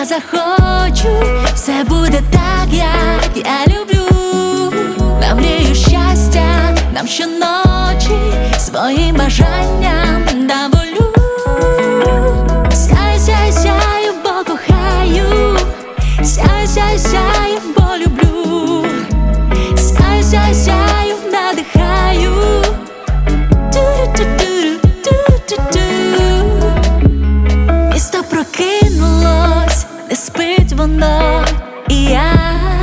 я захочу, все буде так, як я люблю. Намрію щастя, нам щоночі своїм бажанням дам волю. Сяю, сяю, сяю, бо кохаю, сяю, сяю, сяю, бо люблю. Сяю, сяю, сяю, надихаю. Місто прокинулось, не спить воно, і я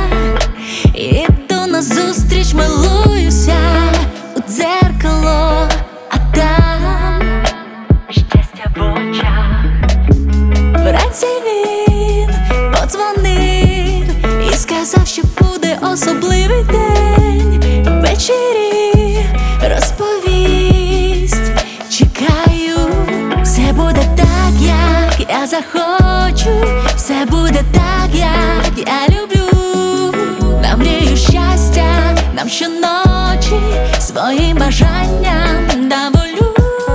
іду назустріч, милуюся у дзеркало, а там щастя в очах. Вранці він подзвонив і сказав, що буде особливий день. Ввечері розповість, чекаю, все буде так, як я захочу, все буде так, як я люблю. Намрію щастя, нам щоночі своїм бажанням дам волю.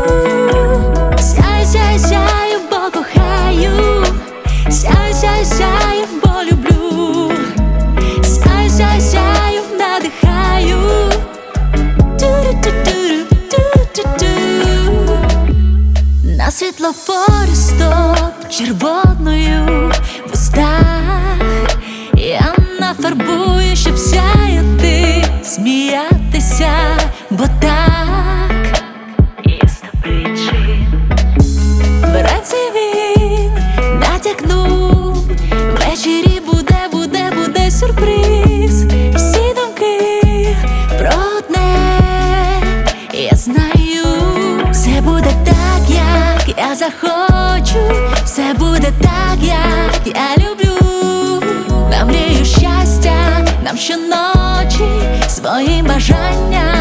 Сяю, сяю, сяю, бо кохаю, сяю, сяю, сяю, бо люблю. Сяю, сяю, сяю, надихаю. На світлофорі стоп червоною в устах я нафарбую, щоб сяяти, сміятися, бо так є сто причин. Вранці він натякнув, ввечері буде сюрприз. Всі думки про одне, я знаю, все буде так, як я захочу, все буде так, як я люблю. Намрію щастя, нам щоночі своїм бажанням